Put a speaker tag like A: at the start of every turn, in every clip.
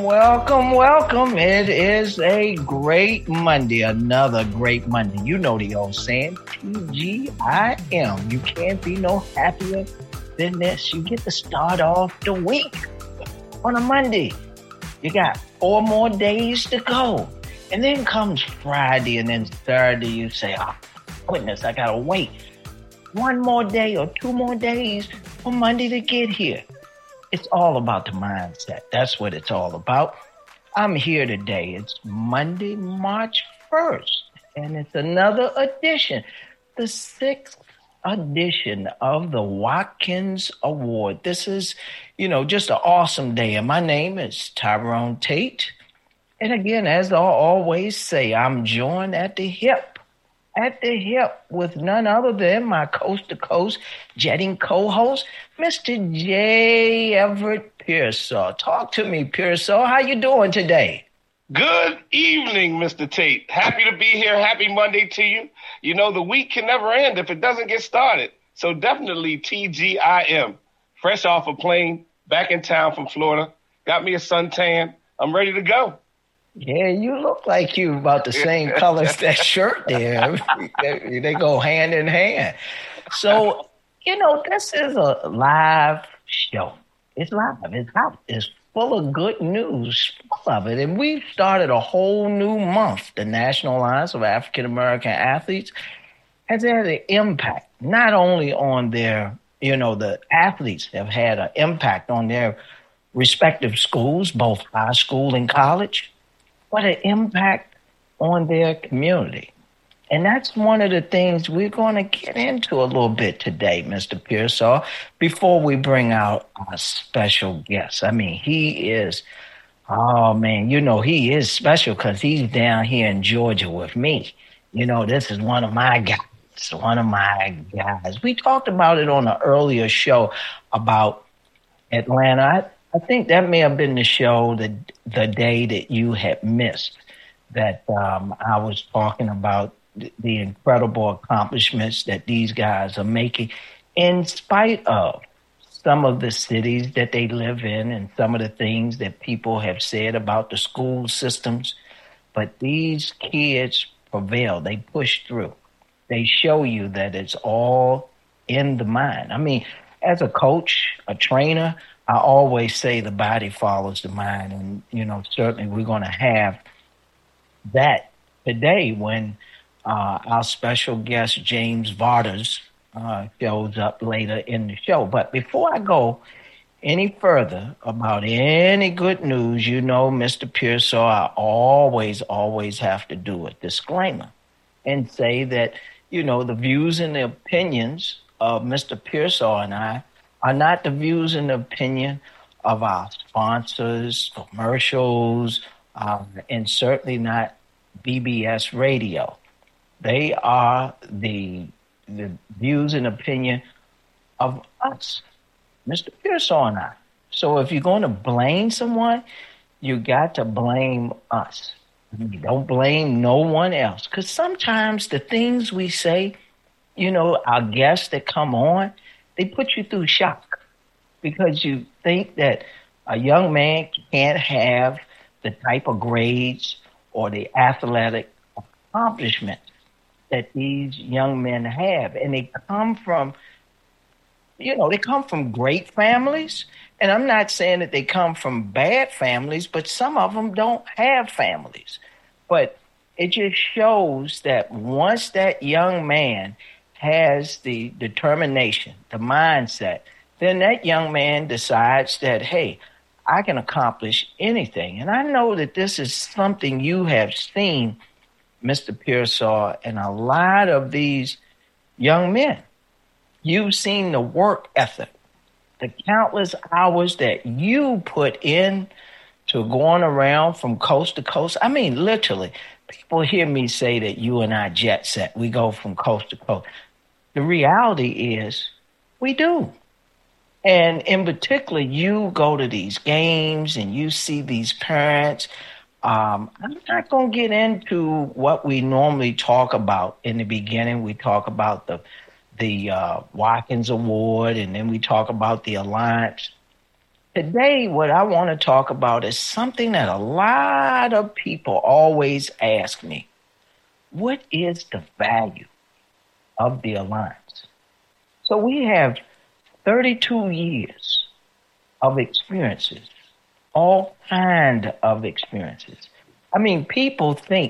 A: welcome. It is a great Monday, another great Monday. You know the old saying, TGIM. You can't be no happier than this. You get to start off the week on a Monday. You got 4 more days to go. And then comes Friday and then Saturday. You say, oh, goodness, I got to wait 1 more day or 2 more days for Monday to get here. It's all about the mindset. That's what it's all about. I'm here today. It's Monday, March 1st, and it's another edition, the 6th edition of the Watkins Award. This is, just an awesome day. And my name is Tyrone Tate. And again, as I always say, I'm joined at the hip with none other than my coast-to-coast jetting co-host, Mr. J. Everett Pearsall. Talk to me, Pearsall. How you doing today?
B: Good evening, Mr. Tate. Happy to be here. Happy Monday to you. You know, the week can never end if it doesn't get started. So definitely TGIM. Fresh off a plane, back in town from Florida. Got me a suntan. I'm ready to go.
A: Yeah, you look like you about the same color as that shirt there. They go hand in hand. So, this is a live show. It's live. It's out. It's full of good news, full of it. And we've started a whole new month. The National Alliance of African American Athletes has had an impact, not only on their, the athletes have had an impact on their respective schools, both high school and college, but an impact on their community. And that's one of the things we're going to get into a little bit today, Mr. Pearsall, before we bring out our special guest. I mean, he is special because he's down here in Georgia with me. This is one of my guys. We talked about it on an earlier show about Atlanta. I think that may have been the show the day that you had missed, that I was talking about the incredible accomplishments that these guys are making in spite of some of the cities that they live in and some of the things that people have said about the school systems. But these kids prevail. They push through. They show you that it's all in the mind. I mean, as a coach, a trainer, I always say the body follows the mind. And, certainly we're going to have that today when our special guest, James Vardas, shows up later in the show. But before I go any further about any good news, Mr. Pearsall, I always have to do a disclaimer and say that, the views and the opinions of Mr. Pearsall and I are not the views and opinion of our sponsors, commercials, and certainly not BBS Radio. They are the views and opinion of us, Mr. Pearsall and I. So if you're going to blame someone, you got to blame us. Don't blame no one else. Because sometimes the things we say, our guests that come on, they put you through shock because you think that a young man can't have the type of grades or the athletic accomplishment that these young men have. And they come from, great families. And I'm not saying that they come from bad families, but some of them don't have families. But it just shows that once that young man has the determination, the mindset, then that young man decides that, hey, I can accomplish anything. And I know that this is something you have seen, Mr. Pearsall, in a lot of these young men. You've seen the work ethic, the countless hours that you put in to going around from coast to coast. I mean, literally, people hear me say that you and I jet set. We go from coast to coast. The reality is we do. And in particular, you go to these games and you see these parents. I'm not going to get into what we normally talk about in the beginning. We talk about the Watkins Award, and then we talk about the Alliance. Today, what I want to talk about is something that a lot of people always ask me. What is the value of the Alliance? So we have 32 years of experiences, all kind of experiences. I mean, people think,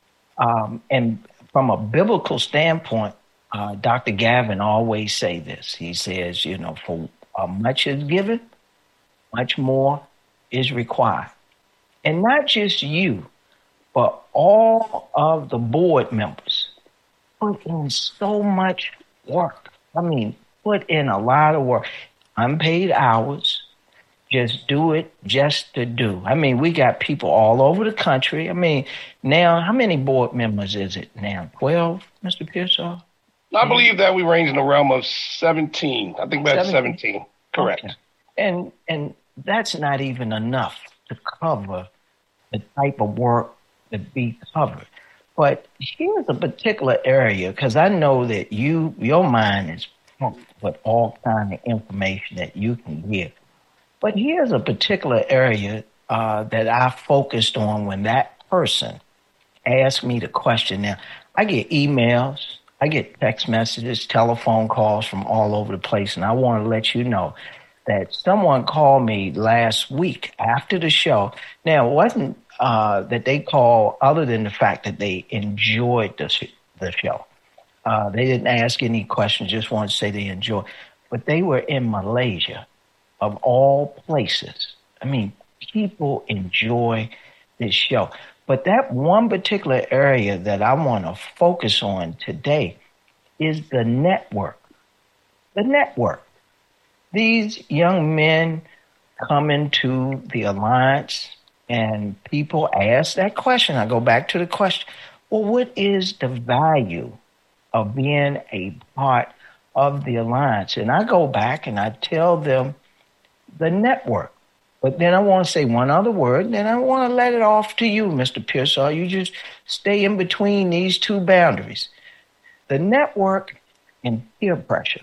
A: and from a biblical standpoint, Dr. Gavin always say this. He says, for much is given, much more is required. And not just you, but all of the board members put in so much work. I mean, put in a lot of work. Unpaid hours, just do it just to do. I mean, we got people all over the country. I mean, now, how many board members is it now? 12, Mr. Pearsall?
B: I believe that we range in the realm of 17. I think that's 17. Correct.
A: Okay. And that's not even enough to cover the type of work to be covered. But here's a particular area, because I know that your mind is pumped with all kind of information that you can get. But here's a particular area that I focused on when that person asked me the question. Now, I get emails, I get text messages, telephone calls from all over the place, and I want to let you know that someone called me last week after the show. Now, it wasn't that they called other than the fact that they enjoyed the show. They didn't ask any questions, just wanted to say they enjoyed. But they were in Malaysia, of all places. I mean, people enjoy this show. But that one particular area that I want to focus on today is the network. The network. These young men come into the Alliance and people ask that question. I go back to the question, well, what is the value of being a part of the Alliance? And I go back and I tell them the network. But then I want to say one other word, then I want to let it off to you, Mr. Pearsall. You just stay in between these two boundaries. The network and peer pressure.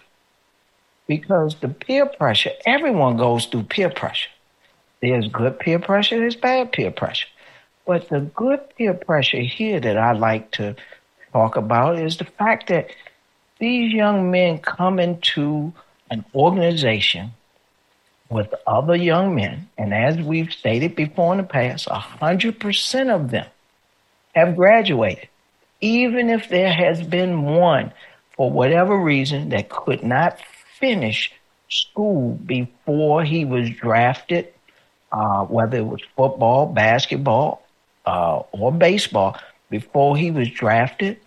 A: Because the peer pressure, everyone goes through peer pressure. There's good peer pressure, there's bad peer pressure. But the good peer pressure here that I like to talk about is the fact that these young men come into an organization with other young men, and as we've stated before in the past, 100% of them have graduated. Even if there has been one, for whatever reason, that could not finish school before he was drafted, whether it was football, basketball, or baseball, before he was drafted,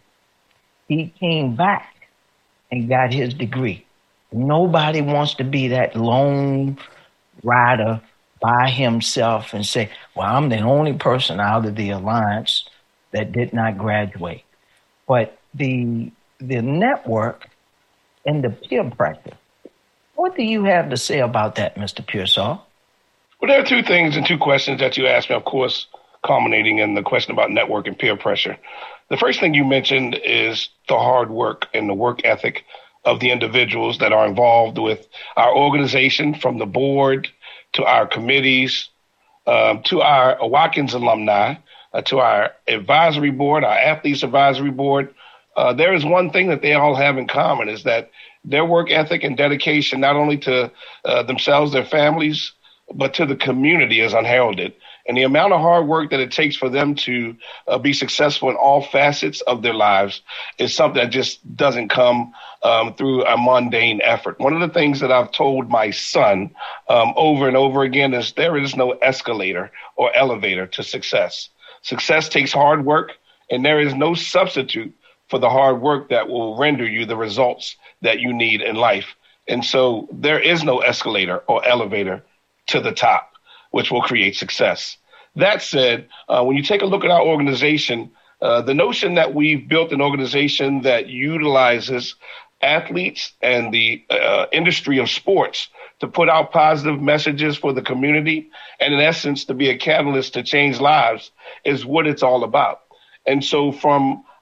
A: he came back and got his degree. Nobody wants to be that lone rider by himself and say, well, I'm the only person out of the Alliance that did not graduate. But the network and the peer pressure, what do you have to say about that, Mr. Pearsall?
B: Well, there are two things and two questions that you asked me, of course, culminating in the question about network and peer pressure. The first thing you mentioned is the hard work and the work ethic of the individuals that are involved with our organization, from the board to our committees, to our Watkins alumni, to our advisory board, our athletes advisory board. There is one thing that they all have in common, is that their work ethic and dedication, not only to themselves, their families, but to the community, is unheralded. And the amount of hard work that it takes for them to be successful in all facets of their lives is something that just doesn't come through a mundane effort. One of the things that I've told my son over and over again is there is no escalator or elevator to success. Success takes hard work, and there is no substitute for the hard work that will render you the results that you need in life. And so there is no escalator or elevator to the top, which will create success. That said, when you take a look at our organization, the notion that we've built an organization that utilizes athletes and the industry of sports to put out positive messages for the community, and in essence, to be a catalyst to change lives, is what it's all about. And so from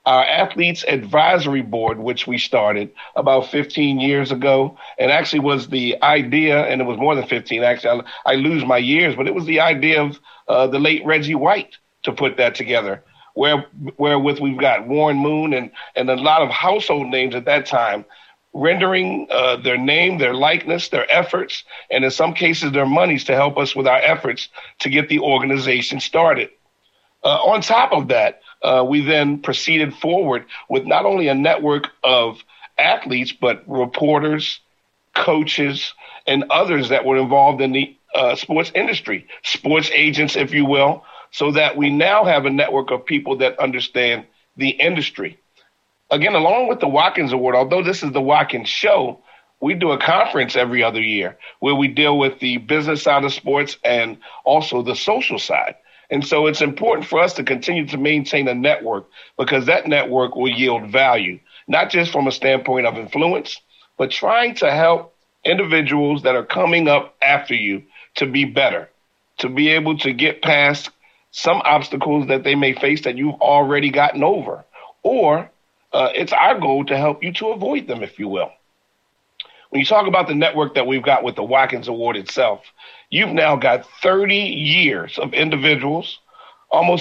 B: our Athletes Advisory Board, which we started about 15 years ago, and actually was the idea, and it was more than 15, actually, I lose my years, but it was the idea of the late Reggie White to put that together, wherewith we've got Warren Moon and a lot of household names at that time, rendering their name, their likeness, their efforts, and in some cases their monies to help us with our efforts to get the organization started. On top of that, we then proceeded forward with not only a network of athletes, but reporters, coaches, and others that were involved in the sports industry, sports agents, if you will, so that we now have a network of people that understand the industry. Again, along with the Watkins Award, although this is the Watkins Show, we do a conference every other year where we deal with the business side of sports and also the social side. And so it's important for us to continue to maintain a network because that network will yield value, not just from a standpoint of influence, but trying to help individuals that are coming up after you to be better, to be able to get past some obstacles that they may face that you've already gotten over. Or it's our goal to help you to avoid them, if you will. When you talk about the network that we've got with the Watkins Award itself, you've now got 30 years of individuals, almost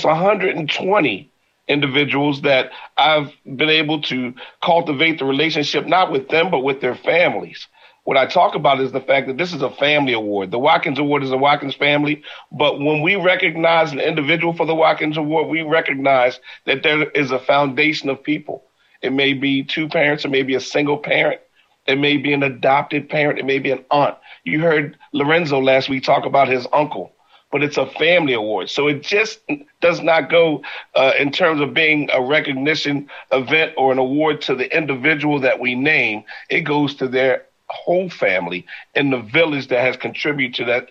B: 120 individuals that I've been able to cultivate the relationship, not with them, but with their families. What I talk about is the fact that this is a family award. The Watkins Award is a Watkins family, but when we recognize an individual for the Watkins Award, we recognize that there is a foundation of people. It may be two parents, it may be a single parent, it may be an adopted parent, it may be an aunt. You heard Lorenzo last week talk about his uncle, but it's a family award. So it just does not go in terms of being a recognition event or an award to the individual that we name. It goes to their whole family and the village that has contributed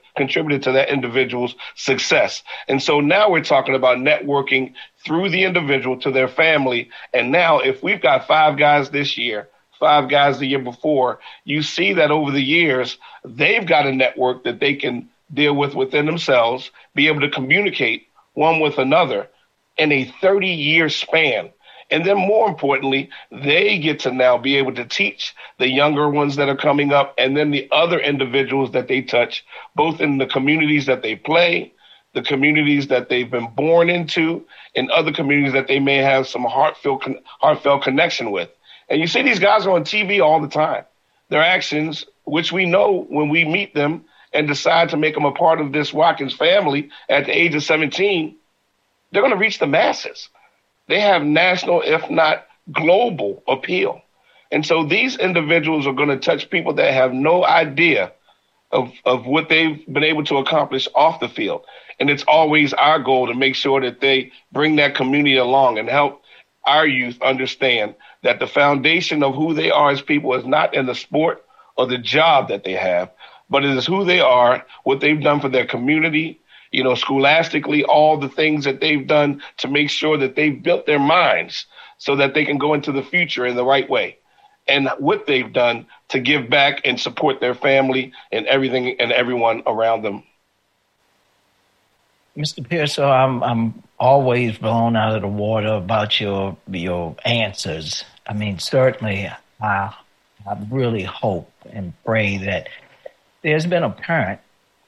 B: to that individual's success. And so now we're talking about networking through the individual to their family. And now if we've got 5 guys this year, 5 guys the year before, you see that over the years, they've got a network that they can deal with within themselves, be able to communicate one with another in a 30-year span. And then more importantly, they get to now be able to teach the younger ones that are coming up and then the other individuals that they touch, both in the communities that they play, the communities that they've been born into, and other communities that they may have some heartfelt connection with. And you see these guys are on TV all the time. Their actions, which we know when we meet them and decide to make them a part of this Watkins family at the age of 17, they're going to reach the masses. They have national, if not global, appeal. And so these individuals are going to touch people that have no idea of what they've been able to accomplish off the field. And it's always our goal to make sure that they bring that community along and help our youth understand that the foundation of who they are as people is not in the sport or the job that they have, but it is who they are, what they've done for their community, scholastically, all the things that they've done to make sure that they've built their minds so that they can go into the future in the right way. And what they've done to give back and support their family and everything and everyone around them.
A: Mr. Pearsall, I'm always blown out of the water about your answers. I mean, certainly, I really hope and pray that there's been a parent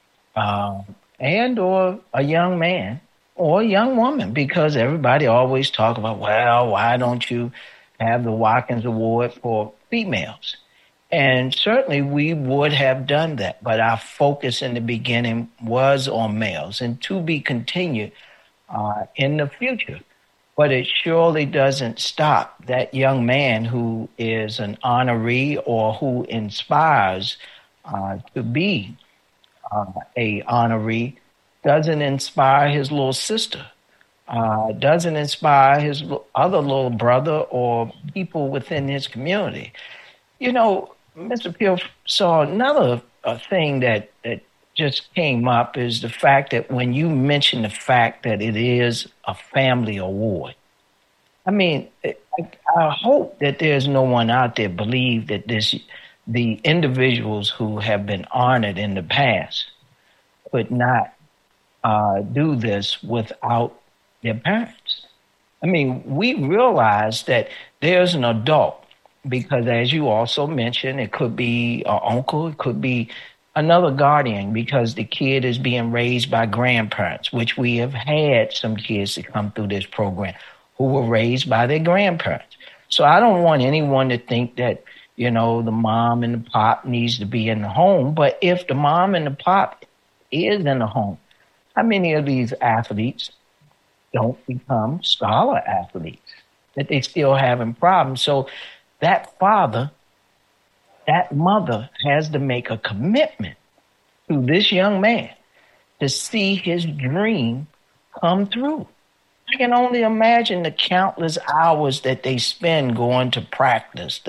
A: and or a young man or a young woman, because everybody always talk about, well, why don't you have the Watkins Award for females? And certainly we would have done that, but our focus in the beginning was on males and to be continued in the future. But it surely doesn't stop that young man who is an honoree or who inspires to be a honoree, doesn't inspire his little sister, doesn't inspire his other little brother or people within his community. Mr. Pearsall, another thing that just came up is the fact that when you mentioned the fact that it is a family award, I mean, I hope that there's no one out there believe that the individuals who have been honored in the past could not do this without their parents. I mean, we realize that there's an adult because, as you also mentioned, it could be an uncle, it could be another guardian because the kid is being raised by grandparents, which we have had some kids that come through this program who were raised by their grandparents. So I don't want anyone to think that, the mom and the pop needs to be in the home. But if the mom and the pop is in the home, how many of these athletes don't become scholar athletes, that they still having problems? So that father, that mother has to make a commitment to this young man to see his dream come through. I can only imagine the countless hours that they spend going to practice.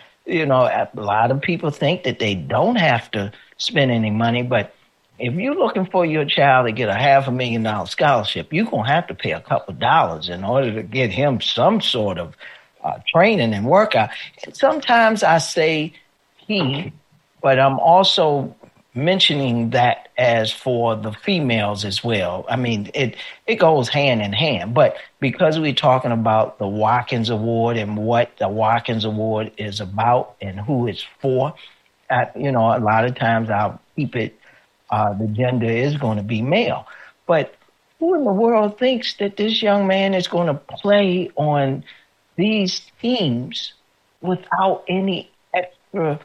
A: A lot of people think that they don't have to spend any money, but if you're looking for your child to get a $500,000 scholarship, you're going to have to pay a couple of dollars in order to get him some sort of training and workout. And sometimes I say he, but I'm also mentioning that as for the females as well. I mean, it goes hand in hand. But because we're talking about the Watkins Award and what the Watkins Award is about and who it's for, a lot of times I'll keep it, the gender is going to be male. But who in the world thinks that this young man is going to play on these teams without any extra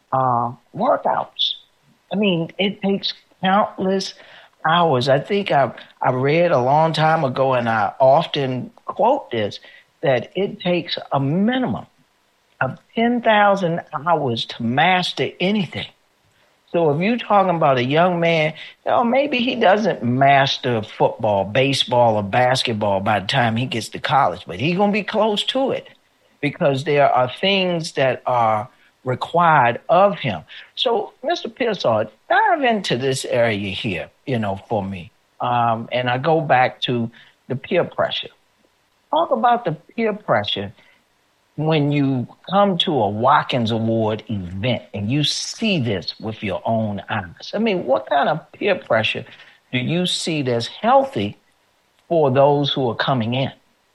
A: workouts? I mean, it takes countless hours. I think I read a long time ago, and I often quote this, that it takes a minimum of 10,000 hours to master anything. So if you're talking about a young man, maybe he doesn't master football, baseball, or basketball by the time he gets to college, but he's going to be close to it because there are things that are required of him. So, Mr. Pearsall, dive into this area here, for me. And I go back to the peer pressure. Talk about the peer pressure when you come to a Watkins Award event and you see this with your own eyes. I mean, what kind of peer pressure do you see that's healthy for those who are coming in?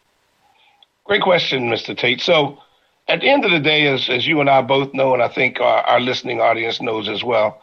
B: Great question, Mr. Tate. So at the end of the day, as you and I both know, and I think our listening audience knows as well,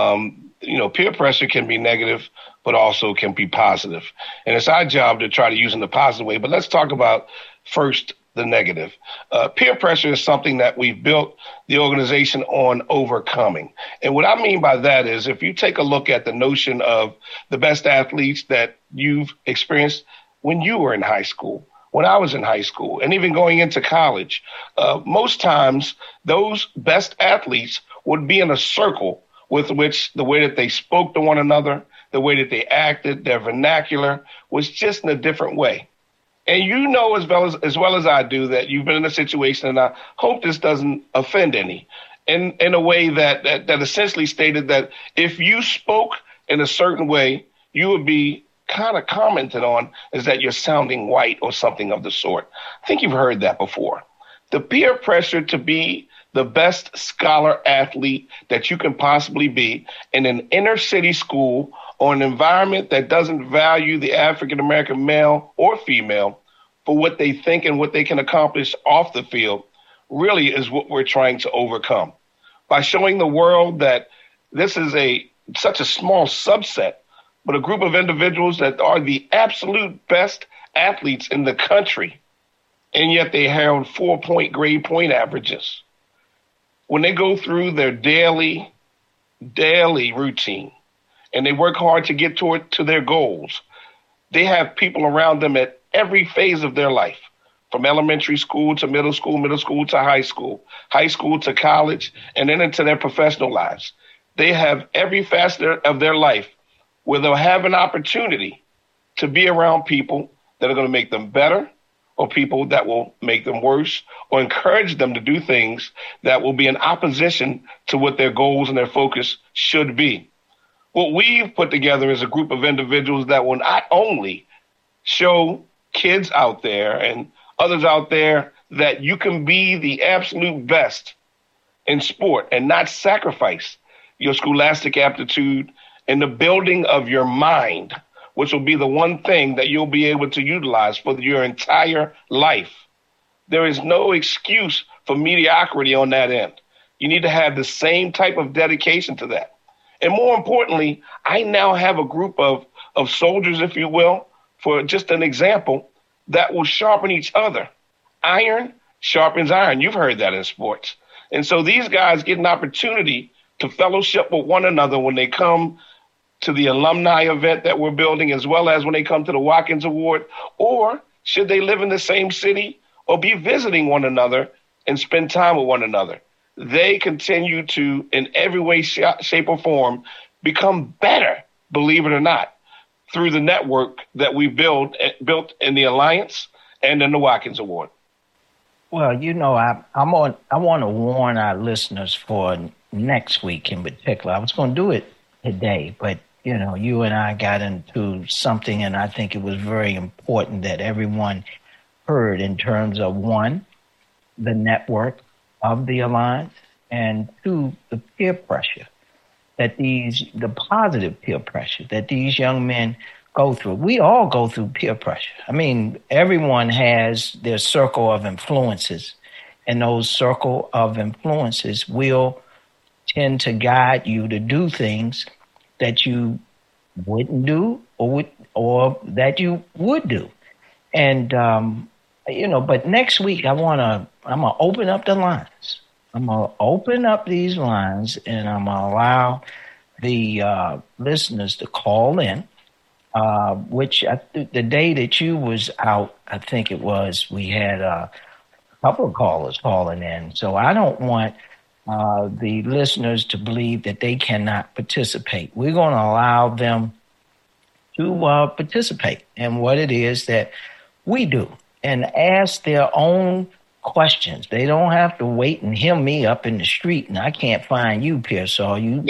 B: peer pressure can be negative, but also can be positive. And it's our job to try to use it in a positive way. But let's talk about first the negative. Peer pressure is something that we've built the organization on overcoming. And what I mean by that is if you take a look at the notion of the best athletes that you've experienced when you were in high school, when I was in high school, and even going into college, most times those best athletes would be in a circle with which the way that they spoke to one another, the way that they acted, their vernacular was just in a different way. And you know as well as I do that you've been in a situation, and I hope this doesn't offend any, in a way that essentially stated that if you spoke in a certain way, you would be kind of commented on as that you're sounding white or something of the sort. I think you've heard that before. The peer pressure to be the best scholar athlete that you can possibly be in an inner city school or an environment that doesn't value the African-American male or female for what they think and what they can accomplish off the field really is what we're trying to overcome. By showing the world that this is such a small subset, but a group of individuals that are the absolute best athletes in the country, and yet they held 4-point grade point averages. When they go through their daily routine and they work hard to get to their goals, they have people around them at every phase of their life, from elementary school to middle school to high school to college, and then into their professional lives. They have every facet of their life where they'll have an opportunity to be around people that are going to make them better, or people that will make them worse, or encourage them to do things that will be in opposition to what their goals and their focus should be. What we've put together is a group of individuals that will not only show kids out there and others out there that you can be the absolute best in sport and not sacrifice your scholastic aptitude and the building of your mind which will be the one thing that you'll be able to utilize for your entire life. There is no excuse for mediocrity on that end. You need to have the same type of dedication to that. And more importantly, I now have a group of soldiers, if you will, for just an example, that will sharpen each other. Iron sharpens iron. You've heard that in sports. And so these guys get an opportunity to fellowship with one another when they come to the alumni event that we're building, as well as when they come to the Watkins Award, or should they live in the same city or be visiting one another and spend time with one another. They continue to, in every way, shape, or form, become better, believe it or not, through the network that we built in the Alliance and in the Watkins Award.
A: Well, I want to warn our listeners for next week in particular. I was going to do it today, but you and I got into something, and I think it was very important that everyone heard in terms of, one, the network of the Alliance, and two, the peer pressure the positive peer pressure that these young men go through. We all go through peer pressure. I mean, everyone has their circle of influences, and those circle of influences will tend to guide you to do things that you wouldn't do or that you would do. And, but next week I'm going to open up the lines. I'm going to open up these lines, and I'm going to allow the listeners to call in, which the day that you was out, I think it was, we had a couple of callers calling in. So I don't want the listeners to believe that they cannot participate. We're going to allow them to participate in what it is that we do and ask their own questions. They don't have to wait and hear me up in the street, and I can't find you, Pearsall. You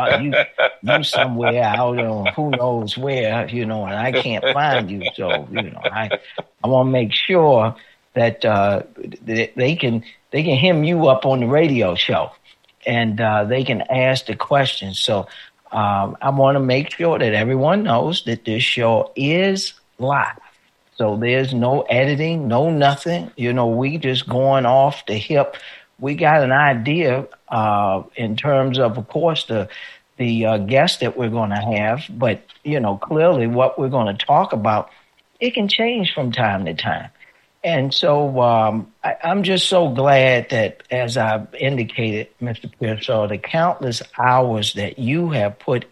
A: somewhere out on who knows where, and I can't find you. So, I want to make sure that they can hem you up on the radio show, and they can ask the questions. So I want to make sure that everyone knows that this show is live. So there's no editing, no nothing. We just going off the hip. We got an idea in terms of course, the guests that we're going to have. But, clearly what we're going to talk about, it can change from time to time. And so I'm just so glad that, as I've indicated, Mr. Pearsall, the countless hours that you have put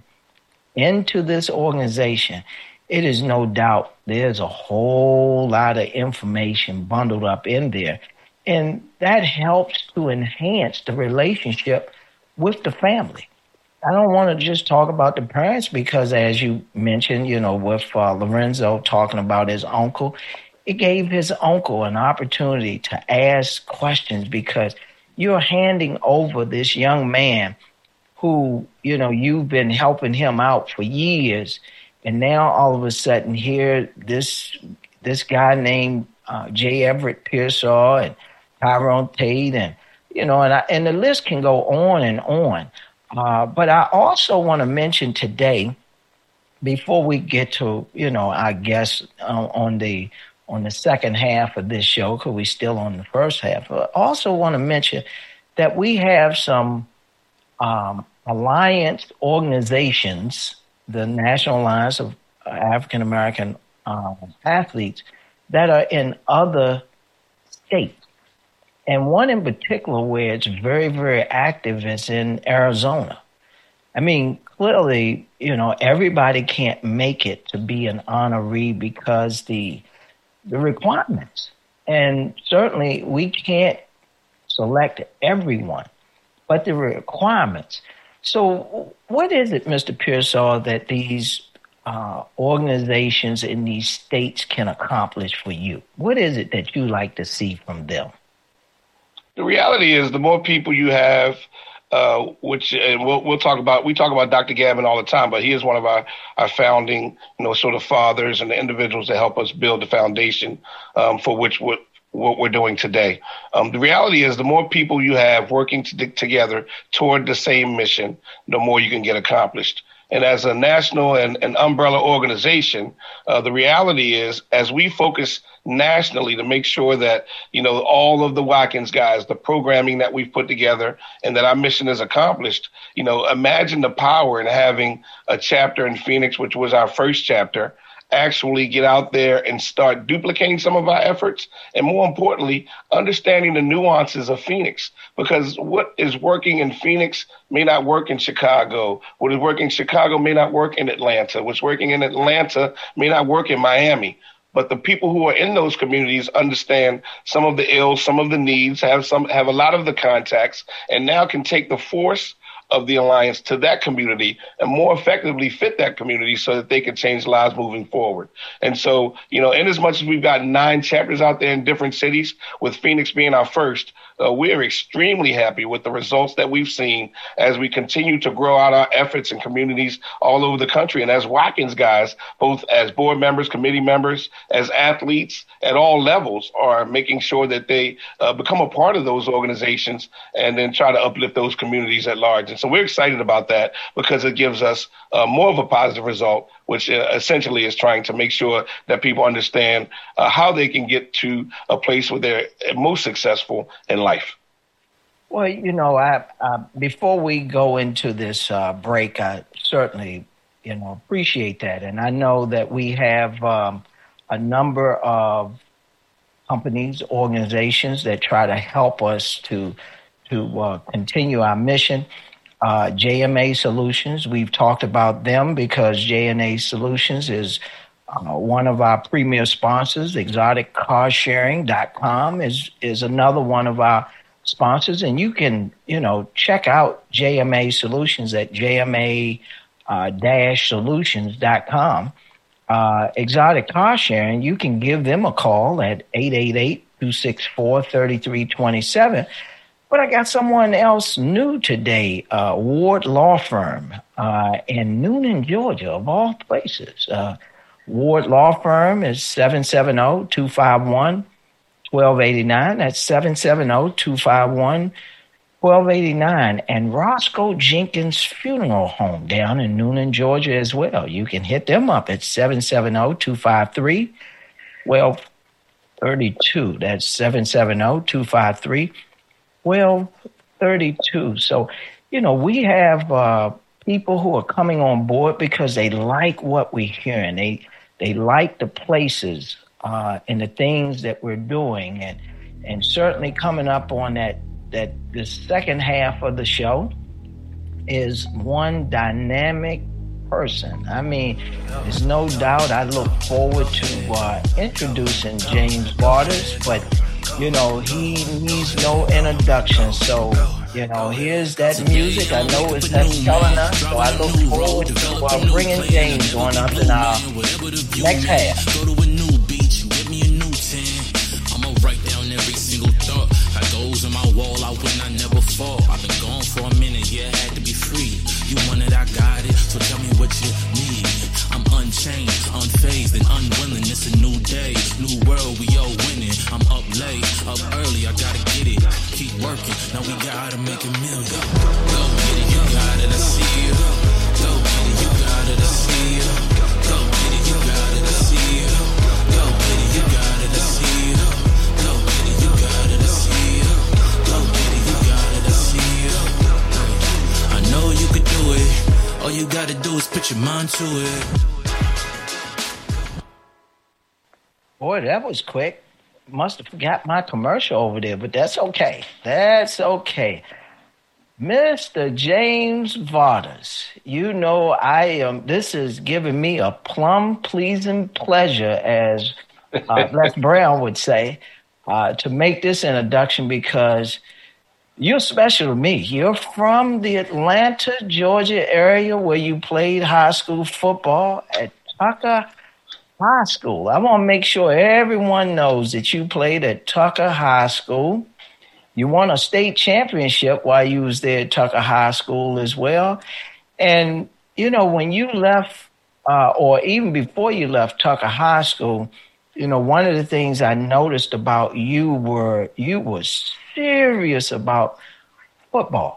A: into this organization, it is no doubt there's a whole lot of information bundled up in there. And that helps to enhance the relationship with the family. I don't want to just talk about the parents because, as you mentioned, with Lorenzo talking about his uncle, it gave his uncle an opportunity to ask questions because you're handing over this young man who, you've been helping him out for years. And now all of a sudden here, this guy named J. Everett Pearsall and Tyrone Tate and, and the list can go on and on. But I also want to mention today, before we get to, I guess on the second half of this show, because we're still on the first half, I also want to mention that we have some alliance organizations, the National Alliance of African American Athletes, that are in other states. And one in particular where it's very, very active is in Arizona. I mean, clearly, everybody can't make it to be an honoree because the requirements. And certainly we can't select everyone, but the requirements. So what is it, Mr. Pearsall, that these organizations in these states can accomplish for you? What is it that you like to see from them?
B: The reality is the more people you have, which and we talk about Dr. Gavin all the time, but he is one of our founding, sort of fathers and the individuals that help us build the foundation for which what we're doing today. The reality is the more people you have working together toward the same mission, the more you can get accomplished. And as a national and umbrella organization, the reality is, as we focus nationally to make sure that, all of the Watkins guys, the programming that we've put together and that our mission is accomplished, imagine the power in having a chapter in Phoenix, which was our first chapter, actually get out there and start duplicating some of our efforts. And more importantly, understanding the nuances of Phoenix, because what is working in Phoenix may not work in Chicago. What is working in Chicago may not work in Atlanta. What's working in Atlanta may not work in Miami. But the people who are in those communities understand some of the ills, some of the needs, have a lot of the contacts, and now can take the force of the alliance to that community and more effectively fit that community so that they can change lives moving forward. And so, in as much as we've got 9 chapters out there in different cities, with Phoenix being our first, we are extremely happy with the results that we've seen as we continue to grow out our efforts in communities all over the country. And as Watkins guys, both as board members, committee members, as athletes at all levels, are making sure that they become a part of those organizations and then try to uplift those communities at large. And so we're excited about that because it gives us more of a positive result, which essentially is trying to make sure that people understand how they can get to a place where they're most successful in life.
A: Well, before we go into this break, I certainly, appreciate that. And I know that we have a number of companies, organizations that try to help us to continue our mission. JMA Solutions, we've talked about them because JMA Solutions is one of our premier sponsors. ExoticCarSharing.com is another one of our sponsors. And you can, check out JMA Solutions at JMA-solutions.com. Exotic Car Sharing, you can give them a call at 888-264-3327. But I got someone else new today, Ward Law Firm in Noonan, Georgia, of all places. Ward Law Firm is 770-251-1289. That's 770-251-1289. And Roscoe Jenkins Funeral Home down in Noonan, Georgia as well. You can hit them up at 770-253-1232. That's 770-253-1232. So, we have people who are coming on board because they like what we're hearing. They like the places and the things that we're doing. And certainly coming up on that the second half of the show is one dynamic person. I mean, there's no doubt I look forward to introducing James Waters, but he needs no introduction. So, here's that music. I know it's telling us. So I look forward to bringing James on up in our next half.
C: Go to a new beach, give me a new 10. I'ma write down every single thought. I goes on my wall, I win, I never fall. I've been gone for a minute, yeah, I had to be free. You want it, I got it, so tell me what you need. I'm unchained, unfazed, and unwilling. It's a new day, new world, we all winning. I'm up late, up early, I gotta get it. Keep working, now we gotta make a million. Go get it, you got it, I see you. Go get it, you got it, I see you. Go get it, you got it, I see you. Go get it, you got it, I see you. Go get it, you got it, I see you. Go get it, you got it, I see you. I know you could do it. All you gotta do is put your mind to it.
A: Boy, that was quick. Must have forgot my commercial over there, but that's okay. That's okay. Mr. James Waters, this is giving me a plum-pleasing pleasure, as Les Brown would say, to make this introduction because you're special to me. You're from the Atlanta, Georgia area where you played high school football at Tucker High School. I want to make sure everyone knows that you played at Tucker High School. You won a state championship while you was there at Tucker High School as well. And, when you left, or even before you left Tucker High School, one of the things I noticed about you were serious about football.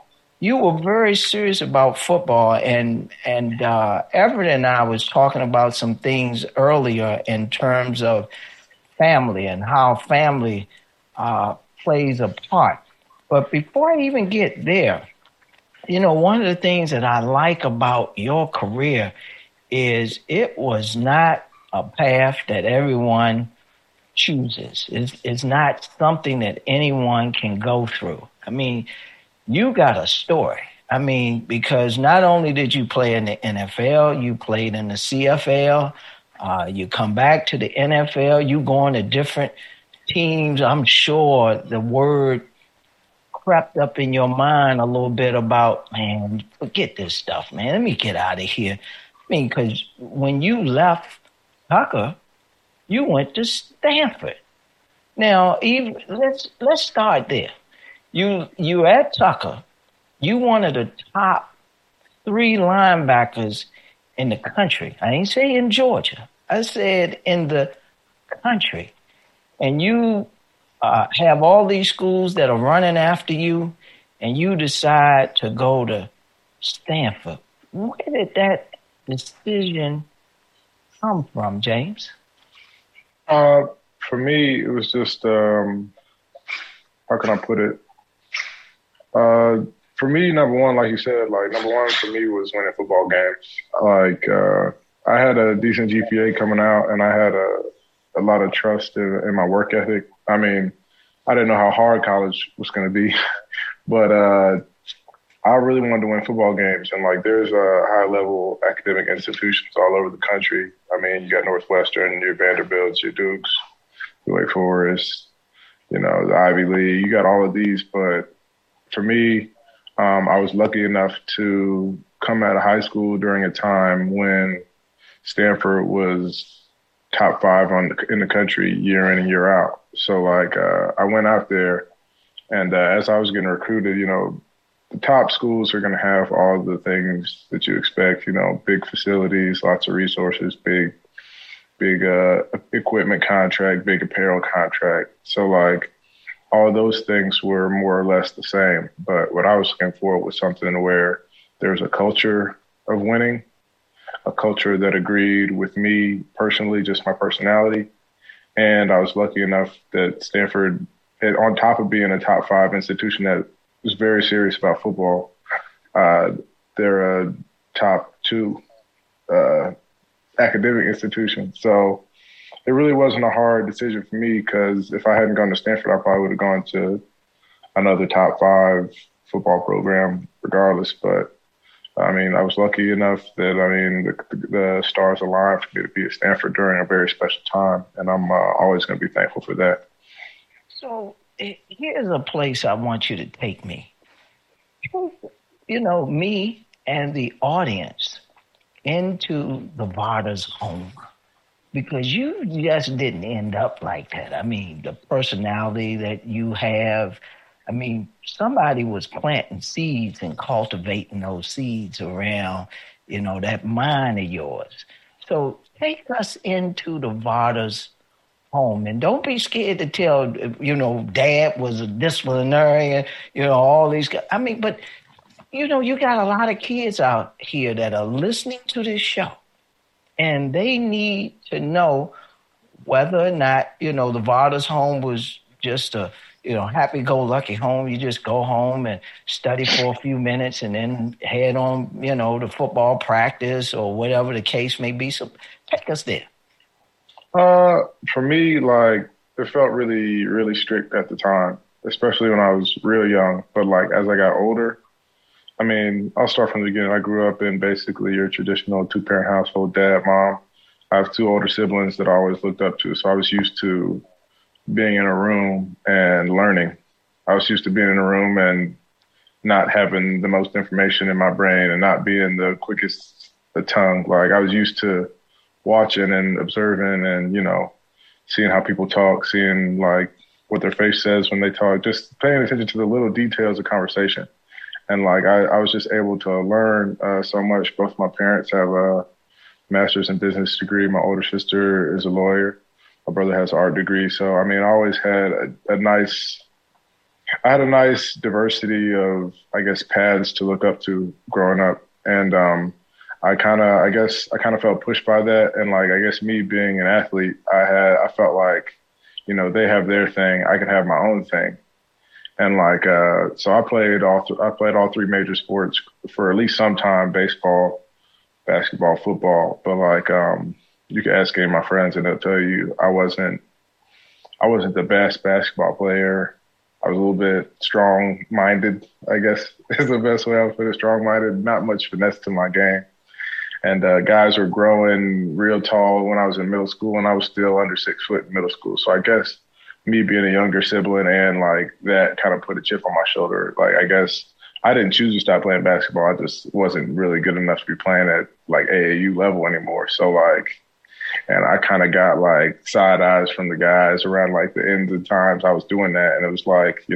A: you were very serious about football, and Everett and I was talking about some things earlier in terms of family and how family plays a part. But before I even get there, one of the things that I like about your career is it was not a path that everyone chooses. It's not something that anyone can go through. I mean, you got a story. I mean, because not only did you play in the NFL, you played in the CFL, you come back to the NFL, you go on to different teams. I'm sure the word crept up in your mind a little bit about, man, forget this stuff, man. Let me get out of here. I mean, because when you left Tucker, you went to Stanford. Now, even let's start there. You at Tucker, you one of the top 3 linebackers in the country. I ain't say in Georgia. I said in the country. And you have all these schools that are running after you, and you decide to go to Stanford. Where did that decision come from, James?
D: For me, it was just, how can I put it? For me, number one, like you said, number one for me was winning football games. I had a decent GPA coming out, and I had a lot of trust in my work ethic. I mean, I didn't know how hard college was going to be, but I really wanted to win football games. And there's high-level academic institutions all over the country. I mean, you got Northwestern, your Vanderbilts, your Dukes, your Wake Forest, the Ivy League. You got all of these, but for me, I was lucky enough to come out of high school during a time when Stanford was top 5 in the country year in and year out. So I went out there, and as I was getting recruited, the top schools are going to have all the things that you expect, big facilities, lots of resources, big equipment contract, big apparel contract. So all those things were more or less the same. But what I was looking for was something where there's a culture of winning, a culture that agreed with me personally, just my personality. And I was lucky enough that Stanford, on top of being a top 5 institution that was very serious about football, they're a top 2 academic institution. So it really wasn't a hard decision for me, because if I hadn't gone to Stanford, I probably would have gone to another top 5 football program regardless. But I mean, I was lucky enough that, the stars aligned for me to be at Stanford during a very special time. And I'm always going to be thankful for that.
A: So here's a place I want you to take me. Me and the audience into the Varda's home. Because you just didn't end up like that. I mean, the personality that you have, I mean, somebody was planting seeds and cultivating those seeds around, that mind of yours. So take us into the Varda's home, and don't be scared to tell, Dad was a disciplinarian, all these guys. I mean, but, you got a lot of kids out here that are listening to this show, and they need to know whether or not, the Varda's home was just a, happy-go-lucky home. You just go home and study for a few minutes and then head on, to football practice or whatever the case may be. So take us there.
D: For me, it felt really, really strict at the time, especially when I was real young. But as I got older, I mean, I'll start from the beginning. I grew up in basically your traditional 2-parent household, dad, mom. I have 2 older siblings that I always looked up to. So I was used to being in a room and learning. I was used to being in a room and not having the most information in my brain and not being the quickest tongue. I was used to watching and observing and, seeing how people talk, seeing what their face says when they talk, just paying attention to the little details of conversation. And I was just able to learn so much. Both my parents have a master's in business degree. My older sister is a lawyer. My brother has an art degree. So, I mean, I always had a nice I had a nice diversity of, I guess, paths to look up to growing up. And I guess I kind of felt pushed by that. And like, I guess me being an athlete, I felt like, they have their thing. I could have my own thing. And like, so I played all three major sports for at least some time: baseball, basketball, football. But like, you can ask any of my friends and they'll tell you I wasn't the best basketball player. I was a little bit strong-minded, I guess is the best way I would put it. Strong-minded, not much finesse to my game. And guys were growing real tall when I was in middle school, and I was still under 6 foot in middle school. So I guess me being a younger sibling and like that kind of put a chip on my shoulder. Like, I guess I didn't choose to stop playing basketball. I just wasn't really good enough to be playing at like AAU level anymore. So like, and I kind of got like side eyes from the guys around like the ends of times I was doing that. And it was like,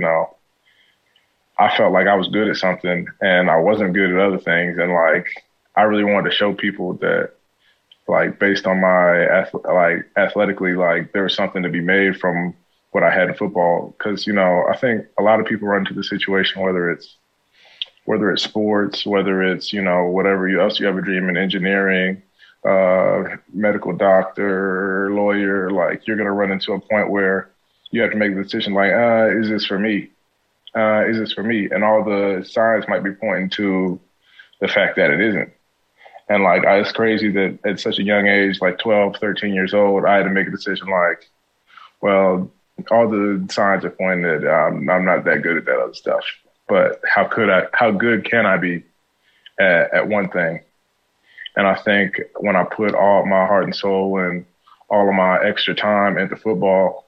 D: I felt like I was good at something and I wasn't good at other things. And like, I really wanted to show people that like based on my athletically, like there was something to be made from what I had in football. Cause I think a lot of people run into the situation, whether it's sports, whether it's, whatever else you have a dream in engineering, medical doctor, lawyer, like you're going to run into a point where you have to make the decision like, is this for me? Is this for me? And all the signs might be pointing to the fact that it isn't. And like, it's crazy that at such a young age, like 12, 13 years old, I had to make a decision like, well, all the signs are pointing that I'm not that good at that other stuff. But how good can I be at one thing? And I think when I put all my heart and soul and all of my extra time into football,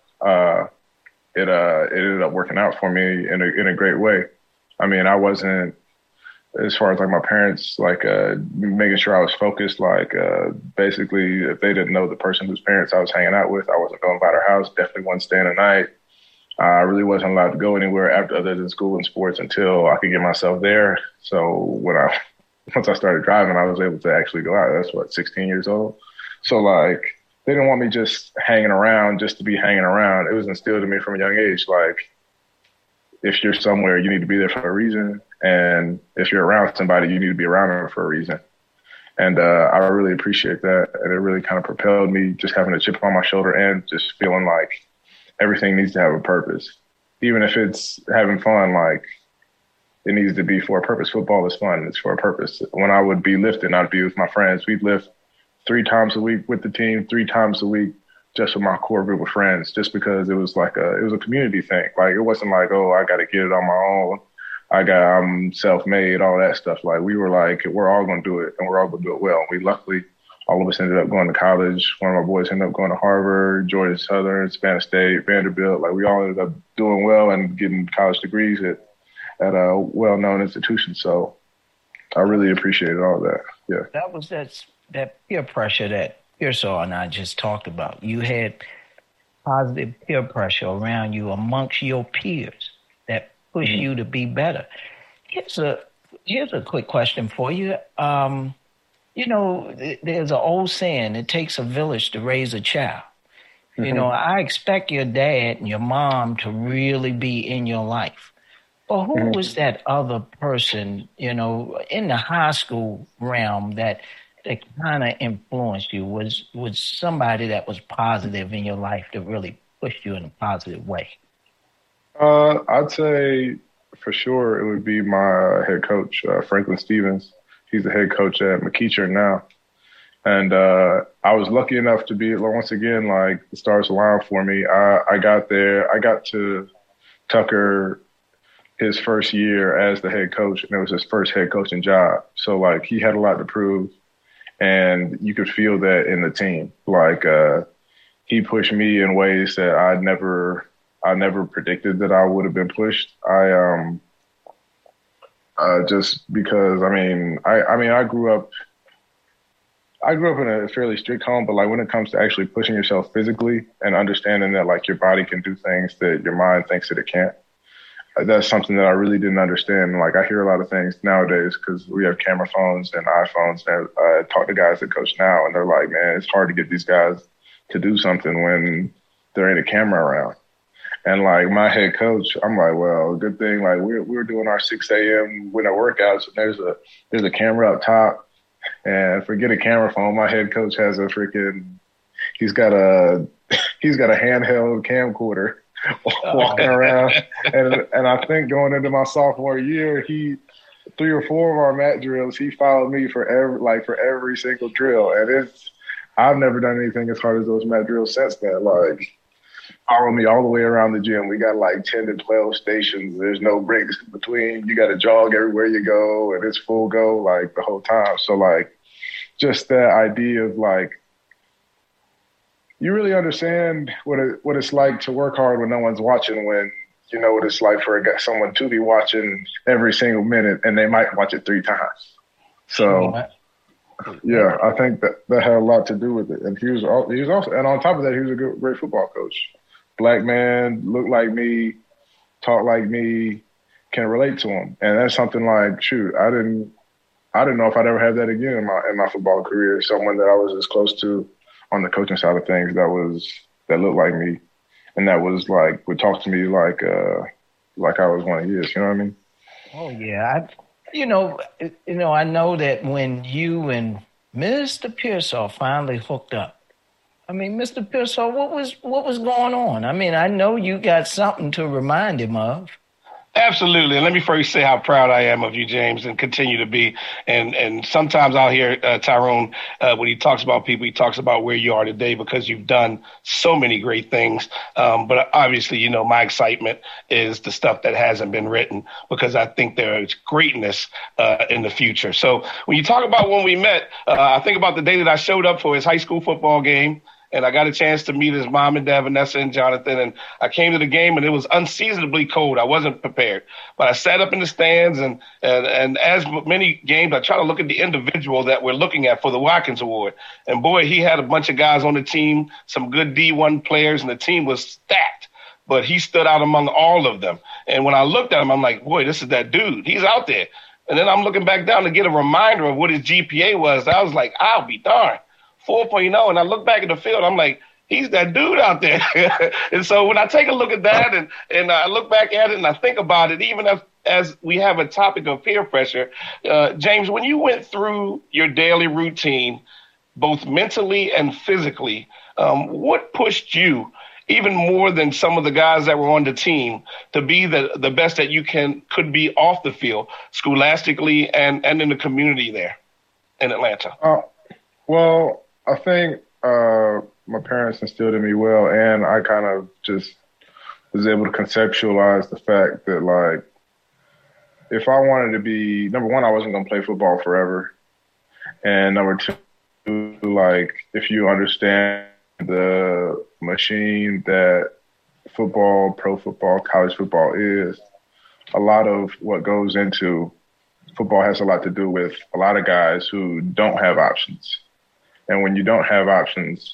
D: it ended up working out for me in a great way. I mean, I wasn't, as far as like my parents, like making sure I was focused, like basically if they didn't know the person whose parents I was hanging out with, I wasn't going by their house, definitely wasn't staying the night. I really wasn't allowed to go anywhere other than school and sports until I could get myself there. So once I started driving, I was able to actually go out. That's 16 years old. So like, they didn't want me just hanging around just to be hanging around. It was instilled in me from a young age. Like, if you're somewhere, you need to be there for a reason. And if you're around somebody, you need to be around them for a reason. And I really appreciate that. And it really kind of propelled me, just having a chip on my shoulder and just feeling like everything needs to have a purpose. Even if it's having fun, like, it needs to be for a purpose. Football is fun. It's for a purpose. When I would be lifting, I'd be with my friends. We'd lift 3 times a week with the team, 3 times a week just with my core group of friends, just because it was like it was a community thing. Like, it wasn't like, oh, I got to get it on my own. I'm self-made, all that stuff. Like, we were like, we're all going to do it and we're all going to do it well. And we luckily, all of us ended up going to college. One of my boys ended up going to Harvard, Georgia Southern, Spanish State, Vanderbilt. Like, we all ended up doing well and getting college degrees at a well-known institution. So I really appreciated all that. Yeah.
A: That was that peer pressure that Pearsall and I just talked about. You had positive peer pressure around you amongst your peers that push you to be better. Here's a quick question for you. There's an old saying, it takes a village to raise a child. I expect your dad and your mom to really be in your life. But who was that other person, in the high school realm that kind of influenced you? Was somebody that was positive in your life that really pushed you in a positive way?
D: I'd say for sure it would be my head coach, Franklin Stevens. He's the head coach at McEacher now. And I was lucky enough to be, once again, like, the stars aligned for me. I got there. I got to Tucker his first year as the head coach, and it was his first head coaching job. So, like, he had a lot to prove, and you could feel that in the team. Like, he pushed me in ways that I never predicted that I would have been pushed. Just because, I grew up in a fairly strict home, but like, when it comes to actually pushing yourself physically and understanding that like your body can do things that your mind thinks that it can't, that's something that I really didn't understand. Like, I hear a lot of things nowadays because we have camera phones and iPhones, and I talk to guys that coach now, and they're like, man, it's hard to get these guys to do something when there ain't a camera around. And like my head coach, I'm like, well, good thing like we're doing our 6 a.m. winter workouts. And there's a camera up top, and forget a camera phone. My head coach has a freaking he's got a handheld camcorder walking around. And I think going into my sophomore year, 3 or 4 of our mat drills, he followed me for every single drill. And I've never done anything as hard as those mat drills since then. Like, follow me all the way around the gym. We got like 10 to 12 stations. There's no breaks in between. You got to jog everywhere you go, and it's full go like the whole time. So like, just that idea of like, you really understand what it's like to work hard when no one's watching, when you know what it's like for someone to be watching every single minute, and they might watch it 3 times. So, yeah, I think that had a lot to do with it. And he was also, and on top of that, he was a great football coach. Black man, looked like me, talked like me, can relate to him. And that's something like, shoot, I didn't know if I'd ever have that again in my football career. Someone that I was as close to on the coaching side of things that looked like me, and that was like would talk to me like I was one of his. You know what I mean?
A: Oh yeah, I know that when you and Mr. Pearsall finally hooked up. I mean, Mr. Pearsall, what was going on? I mean, I know you got something to remind him of.
B: Absolutely. And let me first say how proud I am of you, James, and continue to be. And sometimes I'll hear Tyrone, when he talks about people, he talks about where you are today because you've done so many great things. But obviously, my excitement is the stuff that hasn't been written, because I think there is greatness in the future. So when you talk about when we met, I think about the day that I showed up for his high school football game. And I got a chance to meet his mom and dad, Vanessa and Jonathan. And I came to the game, and it was unseasonably cold. I wasn't prepared. But I sat up in the stands, and as many games, I try to look at the individual that we're looking at for the Watkins Award. And, boy, he had a bunch of guys on the team, some good D1 players, and the team was stacked. But he stood out among all of them. And when I looked at him, I'm like, boy, this is that dude. He's out there. And then I'm looking back down to get a reminder of what his GPA was. I was like, I'll be darned. 4.0, and I look back at the field, I'm like, he's that dude out there. And so when I take a look at that and I look back at it and I think about it, even as we have a topic of peer pressure, James, when you went through your daily routine, both mentally and physically, what pushed you even more than some of the guys that were on the team to be the best that you could be off the field, scholastically and in the community there in Atlanta?
D: Well, I think my parents instilled in me well, and I kind of just was able to conceptualize the fact that, like, if I wanted to be, number one, I wasn't going to play football forever. And number two, like, if you understand the machine that football, pro football, college football is, a lot of what goes into football has a lot to do with a lot of guys who don't have options. And when you don't have options,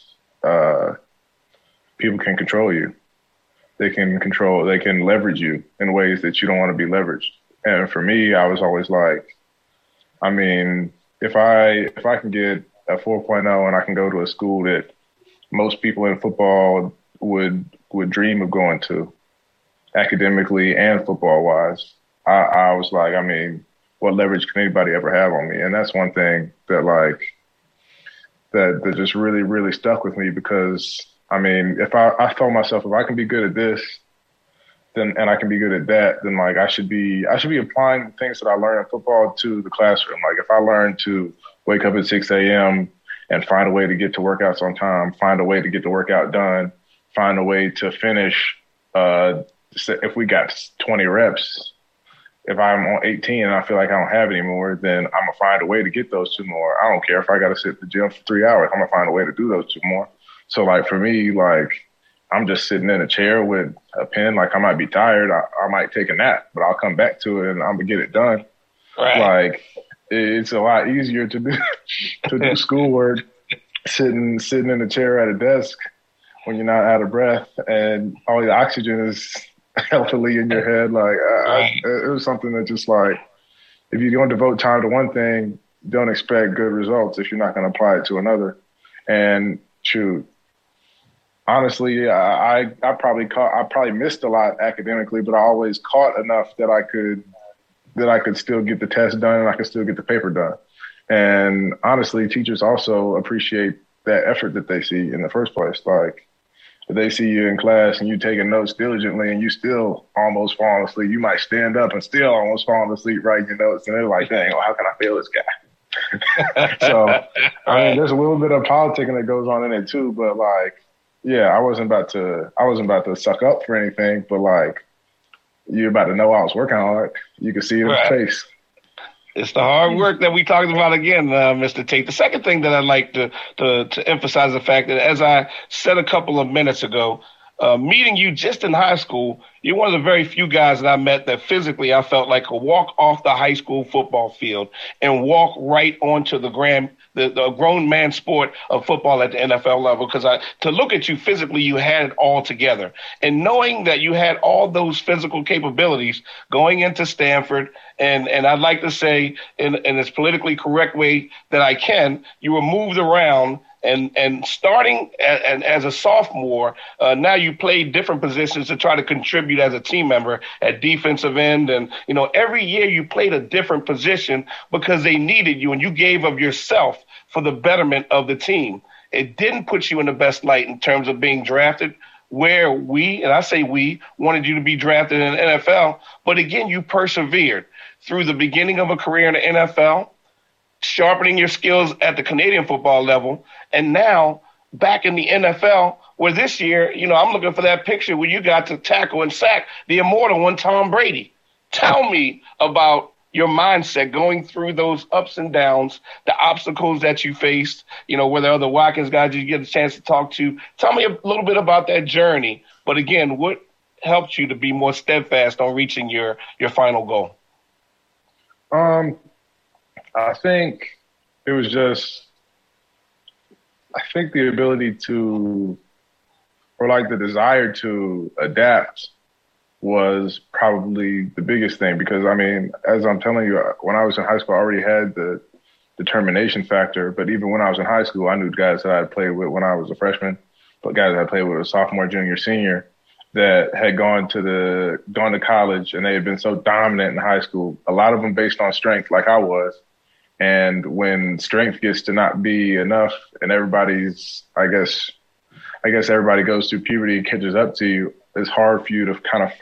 D: people can control you. They can leverage you in ways that you don't want to be leveraged. And for me, I was always like, I mean, if I can get a 4.0 and I can go to a school that most people in football would dream of going to, academically and football wise, I was like, I mean, what leverage can anybody ever have on me? And that's one thing that that just really, really stuck with me, because I mean, if I told myself, if I can be good at this, then, and I can be good at that, then like I should be applying things that I learned in football to the classroom. Like if I learned to wake up at 6 a.m. and find a way to get to workouts on time, find a way to get the workout done, find a way to finish, if we got 20 reps, if I'm on 18 and I feel like I don't have any more, then I'm going to find a way to get those 2 more. I don't care if I got to sit at the gym for 3 hours. I'm going to find a way to do those 2 more. So, like, for me, like, I'm just sitting in a chair with a pen. Like, I might be tired. I might take a nap, but I'll come back to it and I'm going to get it done. Right. Like, it's a lot easier to do schoolwork sitting in a chair at a desk when you're not out of breath and all the oxygen is healthily in your head. Like, it was something that just like, if you're going to devote time to one thing, don't expect good results if you're not going to apply it to another. And shoot, Honestly, I probably missed a lot academically, but I always caught enough that I could still get the test done and I could still get the paper done. And honestly, teachers also appreciate that effort that they see in the first place. Like, if they see you in class and you taking notes diligently and you still almost falling asleep, you might stand up and still almost falling asleep writing your notes. And they're like, dang, how can I fail this guy? So, I mean, there's a little bit of politicking that goes on in it too, but like, yeah, I wasn't about to suck up for anything, but like, you're about to know I was working hard. You can see it in his face.
B: It's the hard work that we talked about again, Mr. Tate. The second thing that I'd like to emphasize the fact that, as I said a couple of minutes ago, meeting you just in high school, you're one of the very few guys that I met that physically I felt like could walk off the high school football field and walk right onto the grown man sport of football at the NFL level. Because to look at you physically, you had it all together. And knowing that you had all those physical capabilities going into Stanford, and I'd like to say in as politically correct way that I can, you were moved around. And starting as a sophomore, now you played different positions to try to contribute as a team member at defensive end. And, every year you played a different position because they needed you and you gave of yourself for the betterment of the team. It didn't put you in the best light in terms of being drafted, where we wanted you to be drafted in the NFL. But again, you persevered through the beginning of a career in the NFL, sharpening your skills at the Canadian football level, and now back in the NFL, where this year, I'm looking for that picture where you got to tackle and sack the immortal one, Tom Brady. Tell me about your mindset going through those ups and downs, the obstacles that you faced, whether other Watkins guys you get a chance to talk to. Tell me a little bit about that journey. But again, what helped you to be more steadfast on reaching your final goal?
D: I think it was the ability to, or like the desire to adapt was probably the biggest thing. Because, I mean, as I'm telling you, when I was in high school, I already had the determination factor. But even when I was in high school, I knew guys that I had played with when I was a freshman, but guys that I played with as a sophomore, junior, senior, that had gone to college and they had been so dominant in high school, a lot of them based on strength like I was. And when strength gets to not be enough and everybody's, I guess everybody goes through puberty and catches up to you, it's hard for you to kind of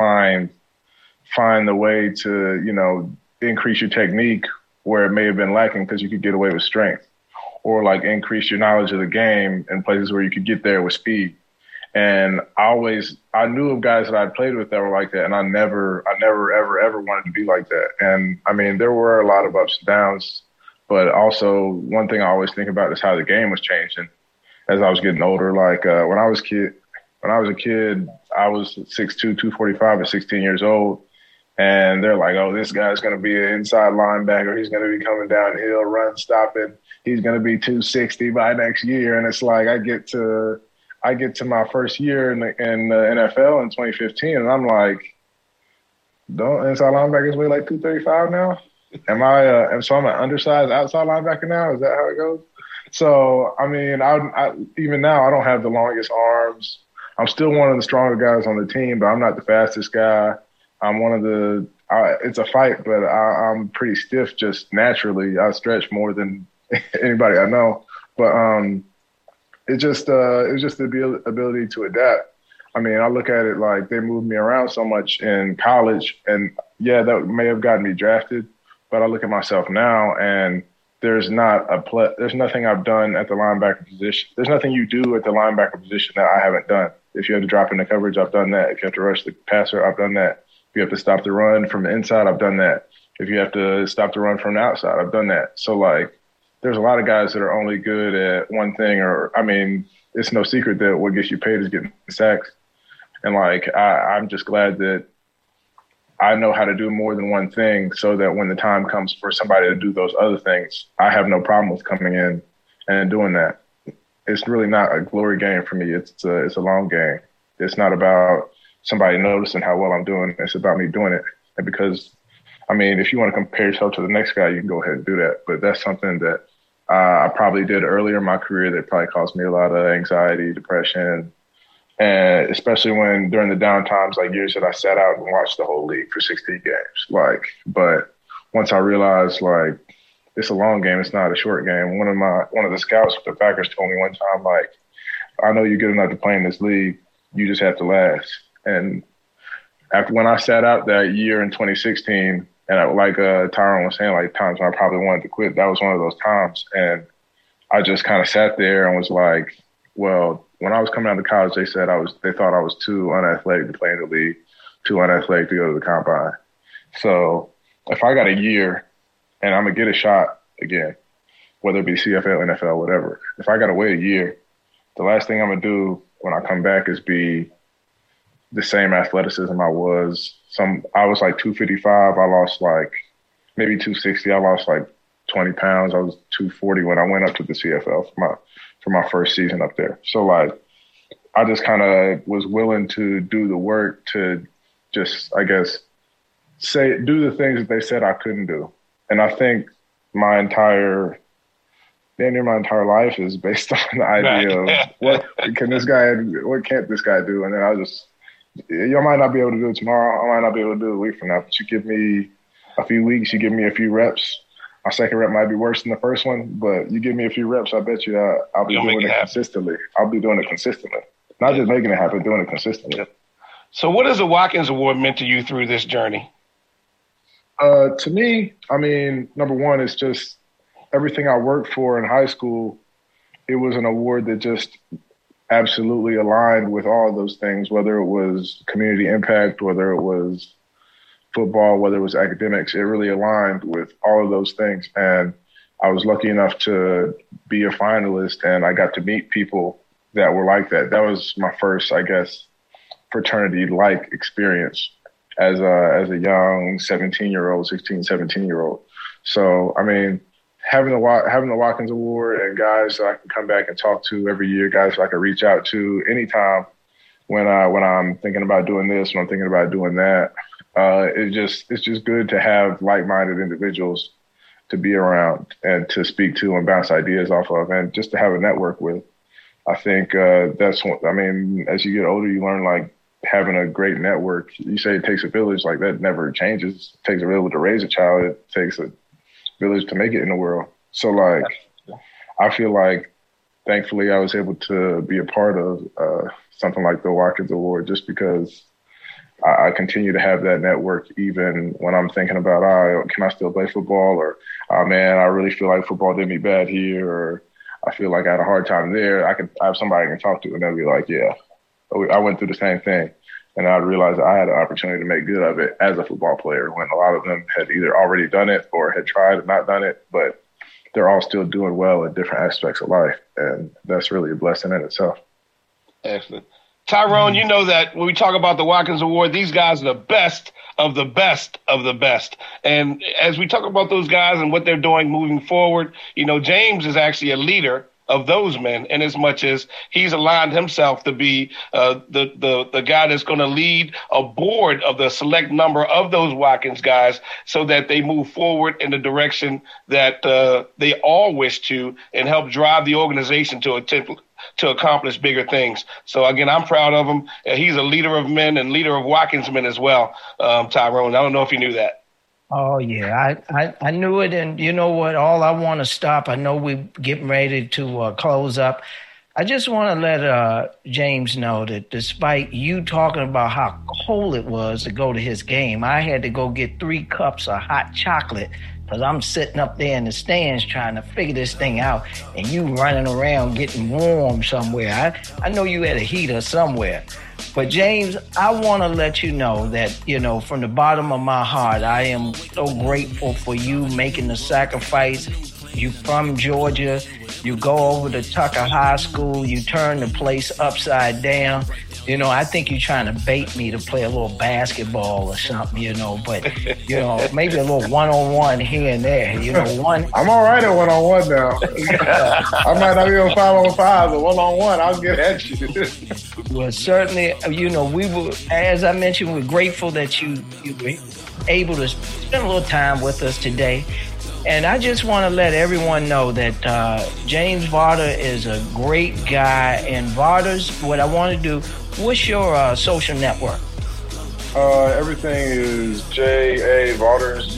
D: find the way to, increase your technique where it may have been lacking because you could get away with strength, or like increase your knowledge of the game in places where you could get there with speed. And I knew of guys that I'd played with that were like that. And I never, ever wanted to be like that. And I mean, there were a lot of ups and downs. But also, one thing I always think about is how the game was changing as I was getting older. Like when I was a kid, I was 6'2", 245 at 16 years old. And they're like, oh, this guy's going to be an inside linebacker. He's going to be coming downhill, run, stopping. He's going to be 260 by next year. And it's like I get to my first year in the NFL in 2015, and I'm like, don't inside linebackers weigh like 235 now? And so I'm an undersized outside linebacker now? Is that how it goes? So, I mean, I even now, I don't have the longest arms. I'm still one of the stronger guys on the team, but I'm not the fastest guy. I'm it's a fight, but I'm pretty stiff just naturally. I stretch more than anybody I know. But it was just the ability to adapt. I mean, I look at it like they moved me around so much in college, and yeah, that may have gotten me drafted. But I look at myself now, and there's nothing I've done at the linebacker position. There's nothing you do at the linebacker position that I haven't done. If you have to drop into coverage, I've done that. If you have to rush the passer, I've done that. If you have to stop the run from the inside, I've done that. If you have to stop the run from the outside, I've done that. So, like, there's a lot of guys that are only good at one thing, it's no secret that what gets you paid is getting sacks. And, like, I'm just glad that I know how to do more than one thing so that when the time comes for somebody to do those other things, I have no problem with coming in and doing that. It's really not a glory game for me. It's a long game. It's not about somebody noticing how well I'm doing. It's about me doing it. And because, I mean, if you want to compare yourself to the next guy, you can go ahead and do that. But that's something that I probably did earlier in my career that probably caused me a lot of anxiety, depression, And especially when during the downtimes, like years that I sat out and watched the whole league for 16 games. But once I realized like it's a long game, it's not a short game. One of the scouts with the Packers told me one time, like, I know you're good enough to play in this league. You just have to last. And when I sat out that year in 2016, and like Tyron was saying, like times when I probably wanted to quit, that was one of those times. And I just kind of sat there and was like, well, when I was coming out of college, they thought I was too unathletic to play in the league, too unathletic to go to the combine. So if I got a year and I'm going to get a shot again, whether it be CFL, NFL, whatever, if I got to wait a year, the last thing I'm going to do when I come back is be the same athleticism I was. I was like 255. I lost like maybe 260. I lost like 20 pounds. I was 240 when I went up to the CFL for my first season up there. So like, I just kind of was willing to do the work to just, I guess, do the things that they said I couldn't do. And I think my entire life is based on the idea of what can't this guy do? And then you might not be able to do it tomorrow. I might not be able to do it a week from now, but you give me a few weeks, you give me a few reps. My second rep might be worse than the first one, but you give me a few reps, I bet you I'll be doing it consistently. I'll be doing it consistently. Not just making it happen, doing it consistently.
B: Yeah. So what has the Watkins Award meant to you through this journey?
D: To me, I mean, number one, it's just everything I worked for in high school. It was an award that just absolutely aligned with all of those things, whether it was community impact, whether it was football, whether it was academics. It really aligned with all of those things. And I was lucky enough to be a finalist, and I got to meet people that were like that. That was my first, I guess, fraternity-like experience as a young 17-year-old, 16, 17-year-old. So, I mean, having the Watkins Award and guys that I can come back and talk to every year, guys that I can reach out to anytime when I'm thinking about doing this, when I'm thinking about doing that, it's just good to have like-minded individuals to be around and to speak to and bounce ideas off of, and just to have a network with. I think that's what, I mean, as you get older, you learn like having a great network. You say it takes a village, like that never changes. It takes a village to raise a child. It takes a village to make it in the world. So like, I feel like thankfully I was able to be a part of something like the Watkins Award, just because I continue to have that network even when I'm thinking about, can I still play football? Or, man, I really feel like football did me bad here, or I feel like I had a hard time there. I have somebody I can talk to, and they'll be like, yeah, I went through the same thing. And I realized I had an opportunity to make good of it as a football player, when a lot of them had either already done it or had tried and not done it, but they're all still doing well in different aspects of life. And that's really a blessing in itself.
B: Excellent. Tyrone, you know that when we talk about the Watkins Award, these guys are the best of the best of the best. And as we talk about those guys and what they're doing moving forward, you know, James is actually a leader of those men, in as much as he's aligned himself to be the guy that's going to lead a board of the select number of those Watkins guys, so that they move forward in the direction that they all wish to, and help drive the organization to accomplish bigger things. So again, I'm proud of him. He's a leader of men and leader of Watkins men as well, Tyrone. I don't know if you knew that.
A: Oh, yeah, I knew it. And you know what? All I want to stop, I know we're getting ready to close up. I just want to let James know that despite you talking about how cold it was to go to his game, I had to go get 3 cups of hot chocolate, because I'm sitting up there in the stands trying to figure this thing out, and you running around getting warm somewhere. I know you had a heater somewhere. But James, I want to let you know that, you know, from the bottom of my heart, I am so grateful for you making the sacrifice. You from Georgia, you go over to Tucker High School, you turn the place upside down. You know, I think you're trying to bait me to play a little basketball or something, you know, but, you know, maybe a little one-on-one here and there, you know, one.
D: I'm all right at one-on-one now. I might not be on 5-on-5, but one-on-one, I'll get at you.
A: Well, certainly, you know, we were, as I mentioned, we're grateful that you were able to spend a little time with us today. And I just want to let everyone know that James Varda is a great guy. And Varda's, what I want to do, what's your social network?
D: Everything is J.A. Vaughters,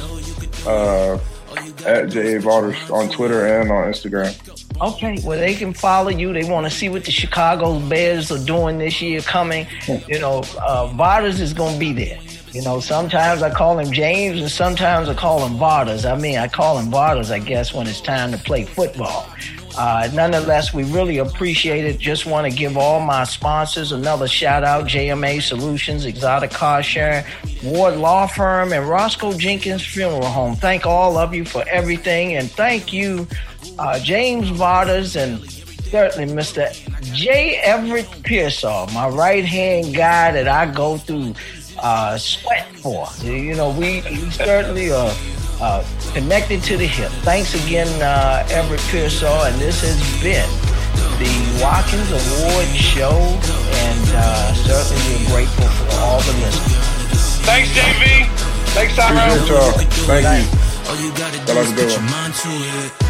D: at J.A. Vaughters on Twitter and on Instagram.
A: Okay, well, they can follow you. They want to see what the Chicago Bears are doing this year coming. You know, Vardas is going to be there. You know, sometimes I call him James and sometimes I call him Vardas. I mean, I call him Vardas, I guess, when it's time to play football. Nonetheless, we really appreciate it. Just want to give all my sponsors another shout out: JMA Solutions, Exotic Car Sharing, Ward Law Firm, and Roscoe Jenkins Funeral Home. Thank all of you for everything, and thank you, James Vardas, and certainly Mr. J. Everett Pearsall, my right-hand guy that I go through sweat for. You know, we certainly are connected to the hip. Thanks again, Everett Pearsall, and this has been the Watkins Award Show, and certainly we're grateful for all the listeners.
B: Thanks, JV. Thanks, Tyrone.
D: Thank you.
C: All you gotta do is put your mind to it.